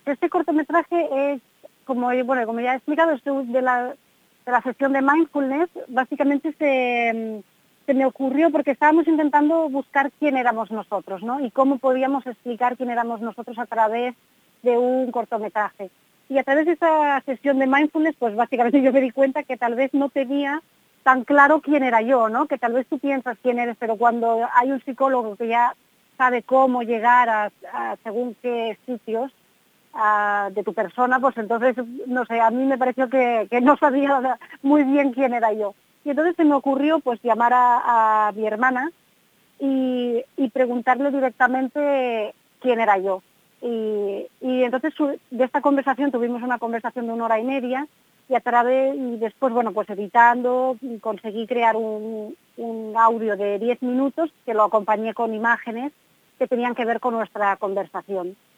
este cortometraje es, como ya he explicado, es de la sesión de mindfulness. Básicamente se me ocurrió porque estábamos intentando buscar quién éramos nosotros, ¿no? Y cómo podíamos explicar quién éramos nosotros a través de un cortometraje. Y a través de esa sesión de mindfulness, pues básicamente yo me di cuenta que tal vez no tenía tan claro quién era yo, ¿no? Que tal vez tú piensas quién eres, pero cuando hay un psicólogo que ya sabe cómo llegar a según qué sitios de tu persona, pues entonces, no sé, a mí me pareció que no sabía muy bien quién era yo. Y entonces se me ocurrió pues llamar a mi hermana y preguntarle directamente quién era yo. Y entonces de esta conversación tuvimos una conversación de 1 hora y media y después, bueno, pues editando, conseguí crear un audio de 10 minutos que lo acompañé con imágenes que tenían que ver con nuestra conversación.